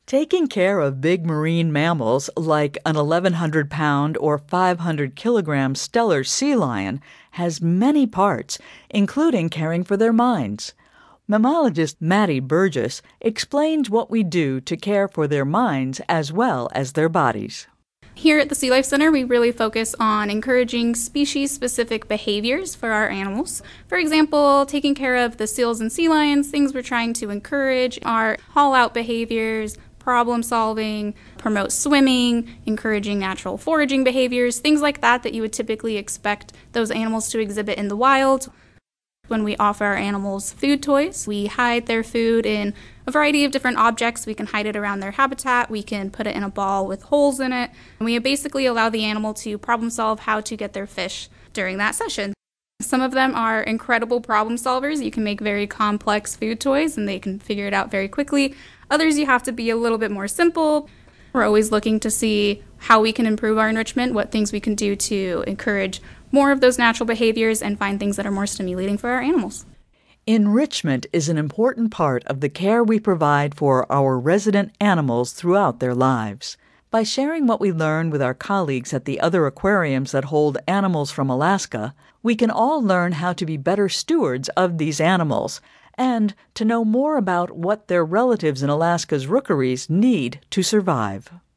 Taking care of big marine mammals like an 1,100-pound or 500-kilogram Steller sea lion has many parts, including caring for their minds. Mammologist Maddie Burgess explains what we do to care for their minds as well as their bodies. Here at the Sea Life Center, we really focus on encouraging species-specific behaviors for our animals. For example, taking care of the seals and sea lions, things we're trying to encourage are haul-out behaviors, problem solving, promote swimming, encouraging natural foraging behaviors, things like that you would typically expect those animals to exhibit in the wild. When we offer our animals food toys, we hide their food in a variety of different objects. We can hide it around their habitat, we can put it in a ball with holes in it, and we basically allow the animal to problem solve how to get their fish during that session. Some of them are incredible problem solvers. You can make very complex food toys and they can figure it out very quickly. Others you have to be a little bit more simple. We're always looking to see how we can improve our enrichment, what things we can do to encourage more of those natural behaviors and find things that are more stimulating for our animals. Enrichment is an important part of the care we provide for our resident animals throughout their lives. By sharing what we learn with our colleagues at the other aquariums that hold animals from Alaska, we can all learn how to be better stewards of these animals and to know more about what their relatives in Alaska's rookeries need to survive.